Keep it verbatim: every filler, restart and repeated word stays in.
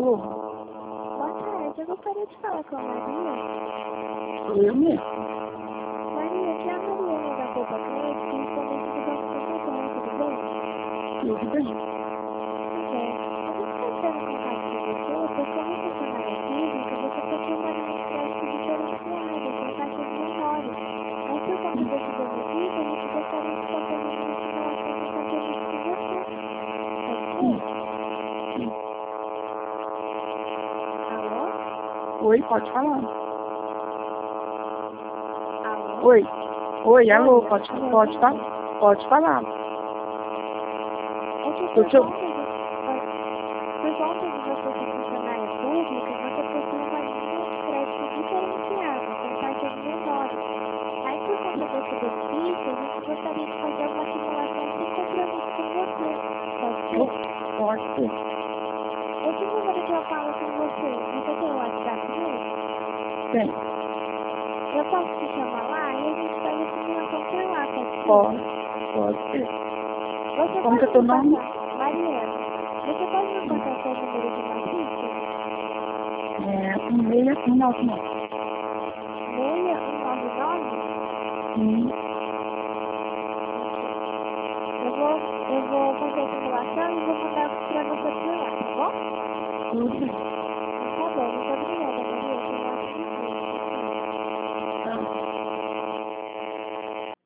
Alô? Boa tarde, eu gostaria de falar com a Maria. Sou eu mesmo. Maria, aqui é a Mariana da Copa Crédito, principalmente do Banco Central, tudo bem? Tudo bem. Pois é, a gente está entrando em contato com você, porque como funcionária pública, você possui uma linha de crédito diferenciada, com taxas menores. Aí, por conta desse benefício, a gente gostaria de fazer uma simulação de conteúdo com você. Pode ser? Alô? Oi, pode falar. Alô? Oi. Oi, alô, pode, pode falar? Pode falar. É que Eu por te... conta de, por conta de você ser funcionária pública, você possui uma linha de crédito diferenciada, com taxas menores. Aí, por conta desse benefício, a gente gostaria de fazer uma simulação sem compromisso com você. Pode ser? Pode ser. Esse número que eu falo com você, você tem o WhatsApp mesmo? Tem. Eu posso te chamar lá e a gente faz a simulação por lá, pode ser? Pode. Pode ser. Você Como que é pode teu me nome? passar, Mariana, você pode me passar seu número de matrícula? É um meia um nove nove. seis um nove nove? Sim. Eu vou, eu vou fazer a simulação e vou mandar pra você por lá, tá bom? Tudo bem.